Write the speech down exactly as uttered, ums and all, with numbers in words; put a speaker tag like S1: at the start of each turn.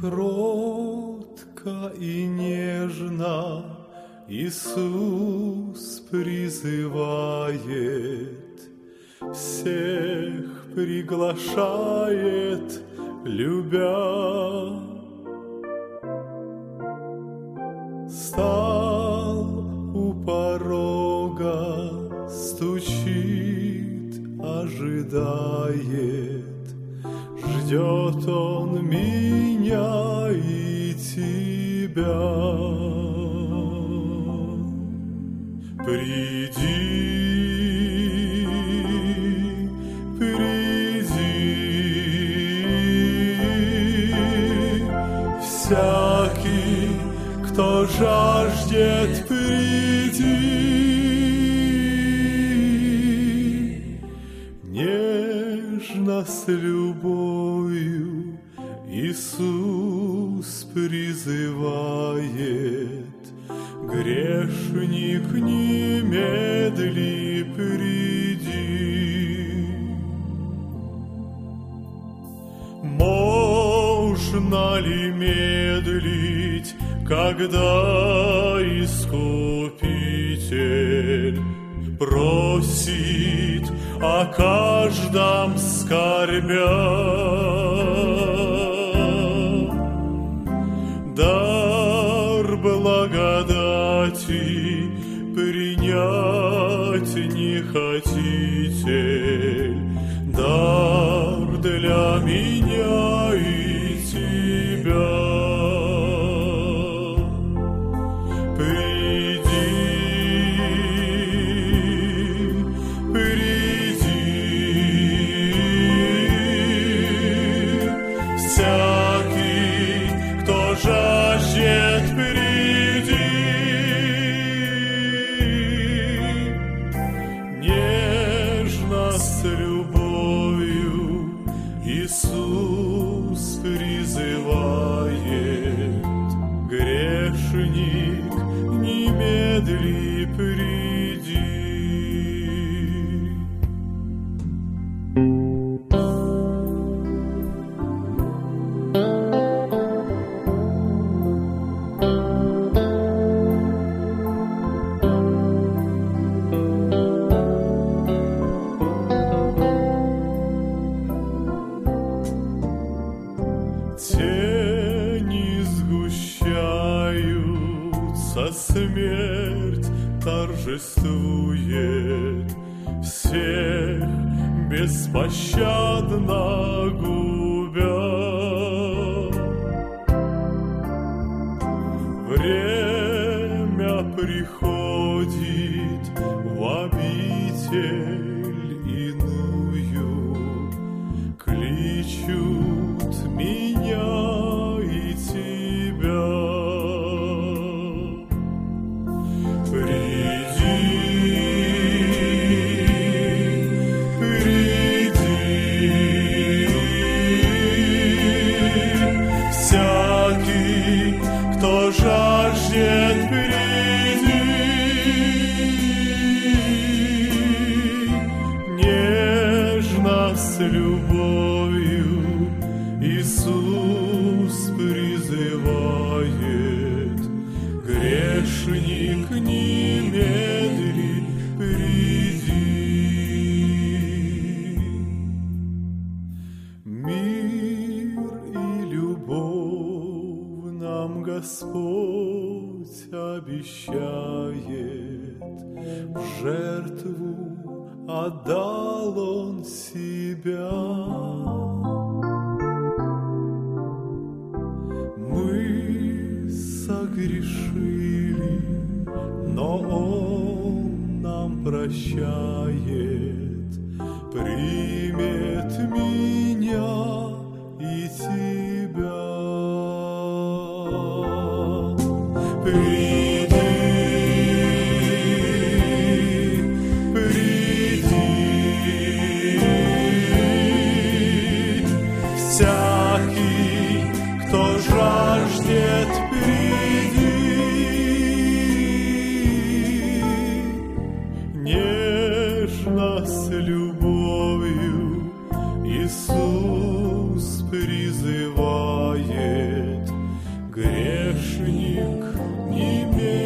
S1: Кротко и нежно Иисус призывает, всех приглашает, любя. Стал у порога, стучит, ожидает, ждет Он меня и тебя. Приди, приди, всякий, кто жаждет, приди. Нежно с любовью Иисус призывает, грешник, не медли, приди. Можно ли медлить, когда Искупитель просит о каждом скорбя? Дар благодати принять не хотите, дар для меня и тебя. Жаждет, приди, нежно с любовью Иисус призывает, грешник, не медли, приди. Тени сгущаются, смерть торжествует, всех беспощадно губя. Время приходит в обитель иную, кличут меня и тебя. Приди, приди, всякий, кто жаждет, приди. Нежно с любовью Иисус призывает, грешник, не медли, приди. Мир и любовь нам Господь обещает, в жертву отдал Он себя. Мы согрешили, но Он нам прощает, примет меня и тебя. Приди, приди, всякий, кто жаждет, приди. Нежно с любовью Иисус призывает, грешник, не